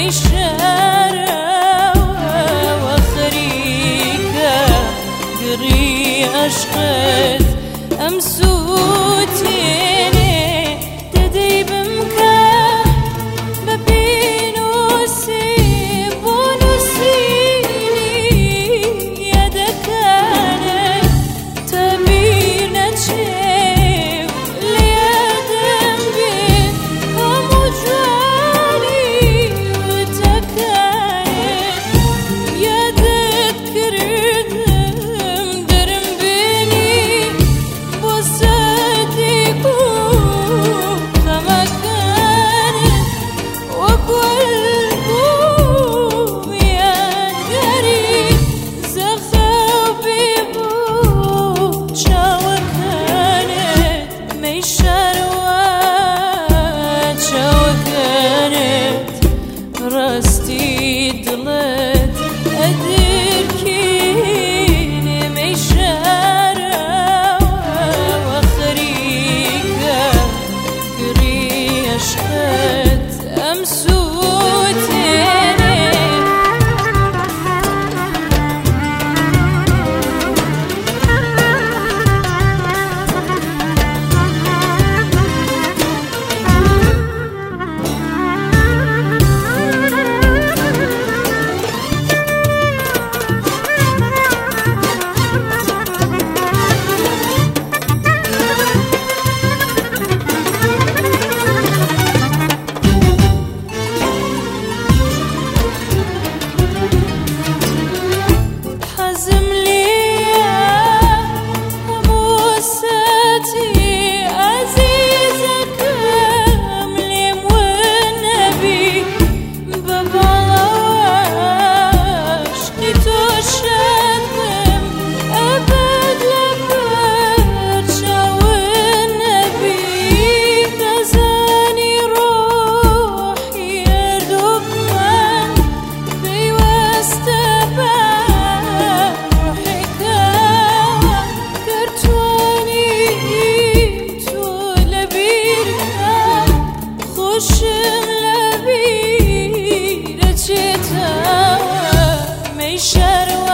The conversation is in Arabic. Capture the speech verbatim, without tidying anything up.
ميشارة وخريكة قري أشقت أمسوتيني تدي بمكان ببينوسي بونوسيني يدكانت تبينة شيف ليدم بين همجاني وتكانت يذكر درم بيني بوساتيكو فما كانت وقلبو ينقري زخبي بوشا وكانت ميشاروات شا وكانت راستي ضلت أدركيني ميشارة وخريكة قري أشقت أمسوتيني حزم ليا موساتي عزيزك مليم والنبي ببلاش كتوشتم أبد لبرشا والنبي تزاني روحي يردوب من بيوستبع خوشم لبیرت چه تا میشر